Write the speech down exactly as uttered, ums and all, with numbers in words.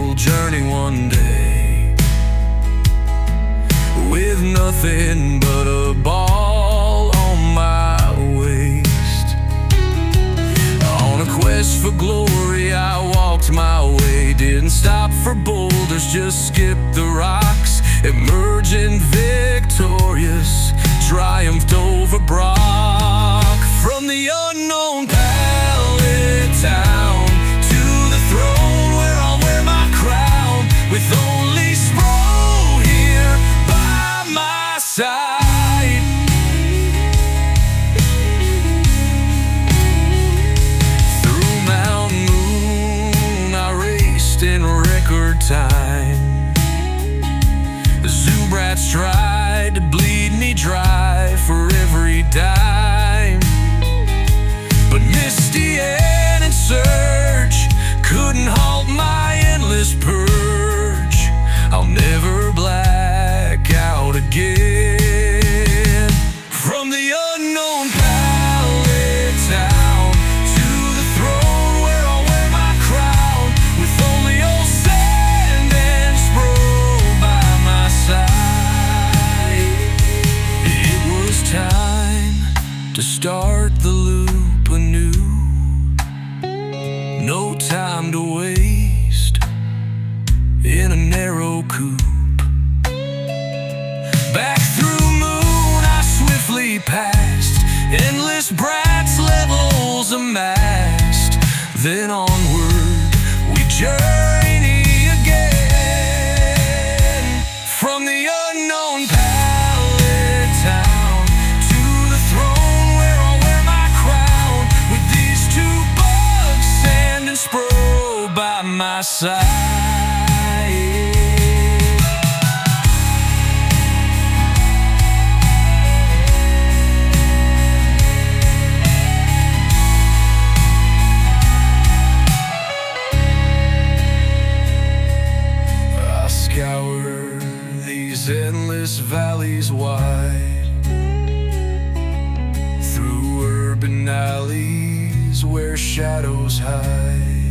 we'll journey one day, with nothing but a ball on my waist. On a quest for glory I walked my way, didn't stop for boulders, just skipped the rocks. Emerging victorious, triumphed over Brock. From the unknown pallet town to the throne where I'll wear my crown, with only Spro here by my side. Through Mount Moon I raced in record time. The Zubrats tried to bleed me dry for every dime, but Misty Ann and Surge couldn't halt my endless purge. I'll never black out again. From the unknown pallet town to the throne where I'll wear my crown, with only old Sand and Spro by my side. It was time to start the loop anew. No time to waste in a narrow coupe. Back through Moon I swiftly passed, endless brats levels amassed. Then onward we journey again. From the unknown pallet town to the throne where I'll wear my crown, with these two bugs, Sand and Spro by my side. I scour these endless valleys wide, through urban alleys where shadows hide.